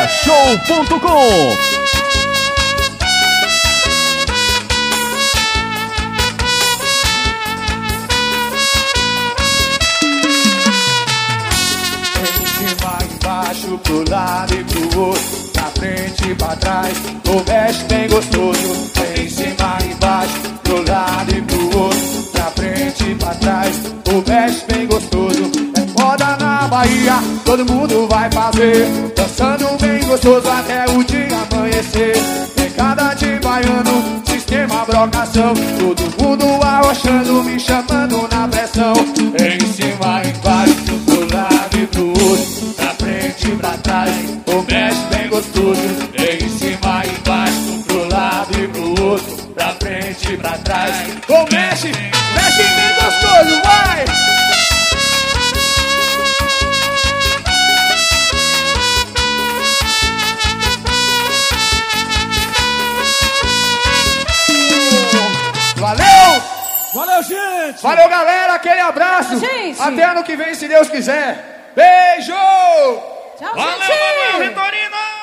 Show.com. Embaixo, pro lado e pro outro, pra frente e pra trás, o mexe bem gostoso. Em cima e embaixo, pro lado e pro outro, pra frente e pra trás, o mexe bem gostoso. É moda na Bahia, todo mundo vai fazer, dançando bem gostoso até o dia amanhecer. Pegada de baiano, sistema brocação, todo mundo arrochando, me chamando na pressão. Em cima e embaixo, pro lado e pro outro, pra frente e pra trás, o mexe bem gostoso. Em cima e embaixo, pro lado e pro outro, pra frente e pra trás, o mexe bem gostoso, vai! Valeu! Valeu, gente! Valeu, galera! Aquele abraço! Gente. Até ano que vem, se Deus quiser! Beijo! Tchau, Valeu, gente! Vitorino!